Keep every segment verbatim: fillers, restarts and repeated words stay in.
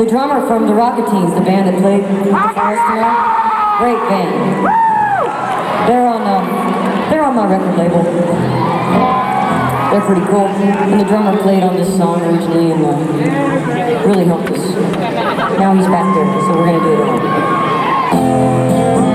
drummer from the Rocketeens, the band that played for us tonight. Great band. They're on, uh, they're on my record label. They're pretty cool. And the drummer played on this song originally and uh, really helped us. Now he's back there, so we're gonna do it all.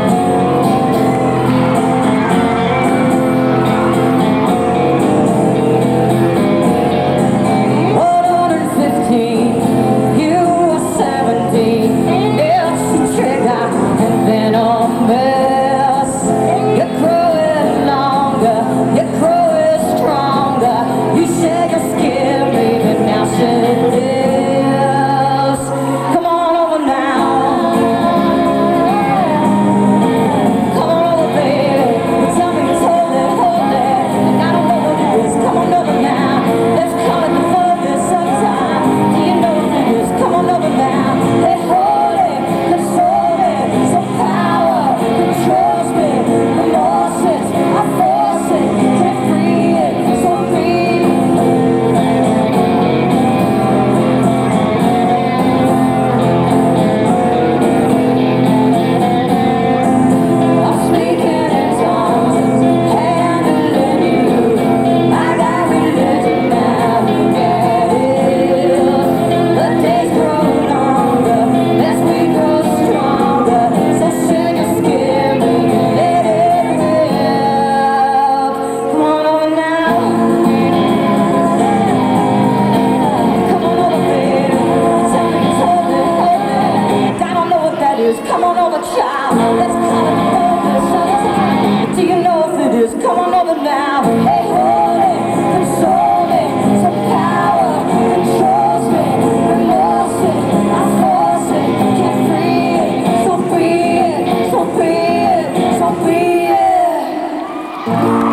Come on over, child. Let's call it the focus of time. Do you know if it is? Come on over now. Hey, hold it, console me. Some power controls me. Remorse it, I force it. Can't free it, so free it, so free it, so free it.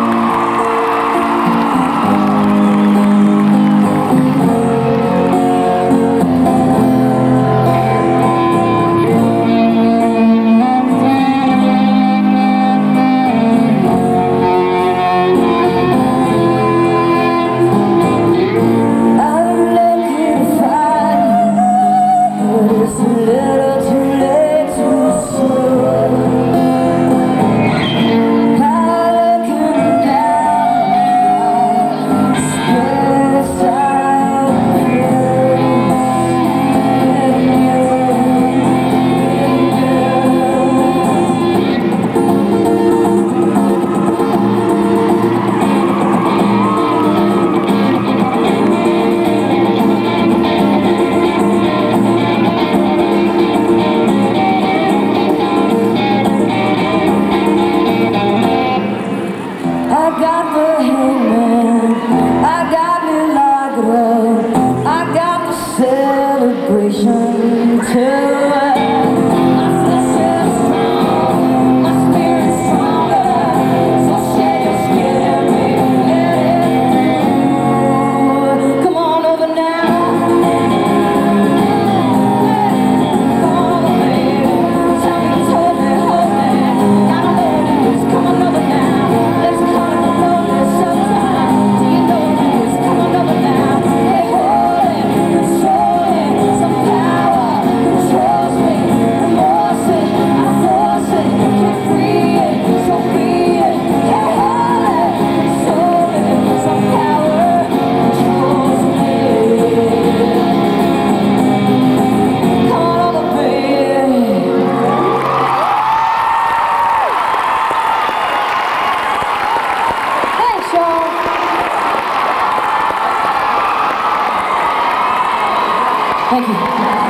Celebration too. Thank you.